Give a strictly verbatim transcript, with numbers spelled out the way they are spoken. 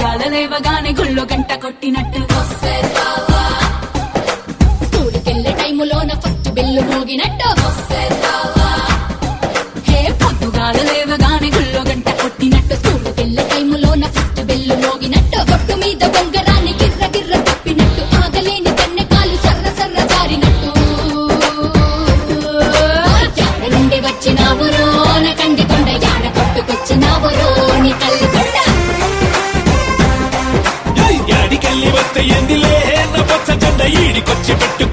పొద్దుగాల లేవగానే గుళ్ళో గంట కొట్టినట్టు స్కూలుకెళ్ళే టైములోన ఫస్ట్ బెల్లు మోగినట్టు హే పొద్దుగాల లేవగానే గుళ్ళో గంట కొట్టినట్టు స్కూలుకెళ్ళే టైములోన ఫస్ట్ బెల్లు మోగినట్టు గొట్టు మీద బొంగరాన్ని గిర్ర గిర్ర తిప్పినట్టు ఆగలేని కన్నె కాలు సర్ర సర్ర జారినట్టు యాడ నుండి వచ్చినావురో కంది కొండ యాడ కొట్టుకొచ్చినావురో నీ తల్లి కొండ యాడికెళ్ళి వస్తే ఏందిలే నా పచ్చ జెండ ఈడికొచ్చి పెట్టు